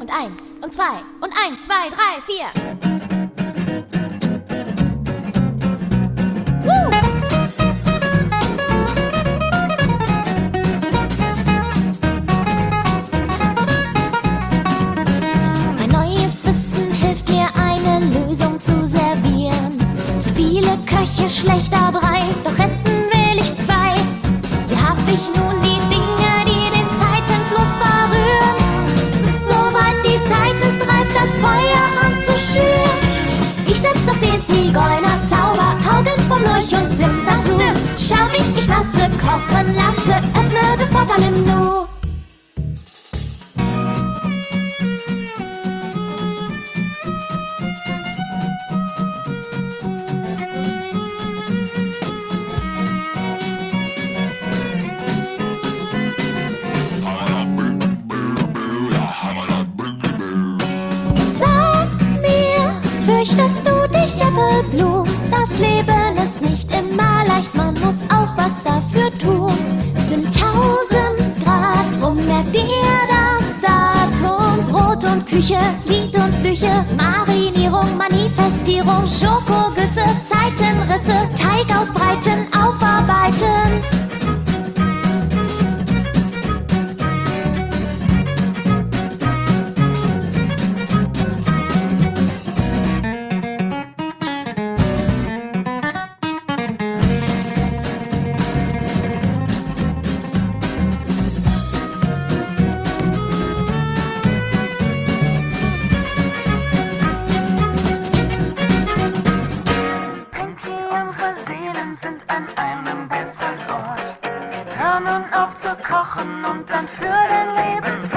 und 1 und 2 und 1, 2, 3, 4. Ein neues Wissen hilft mir, eine Lösung zu servieren. Zu viele Köche, schlechter Brei, doch retten will ich zwei. Hier hab ich nun die Dinge, die den Zeitenfluss verrühren. Es ist soweit, die Zeit ist reif, das Feuer anzuschüren. Ich setz auf den Zigeunerzauber, Augen vom Lurch und Zimt dazu. Schau, wie ich Masse kochen lasse, öffne das Portal im Nu. Fürchtest du dich, Apfelblum? Das Leben ist nicht immer leicht, man muss auch was dafür tun. Sind 1000 Grad, drum merkt dir das Datum. Brot und Küche, Lied und Flüche, Marinierung, Manifestierung, Schokogüsse, Zeitenrisse, Teig ausbreiten, aufarbeiten. Sind an einem besseren Ort. Hör nun auf zu kochen und dann für dein Leben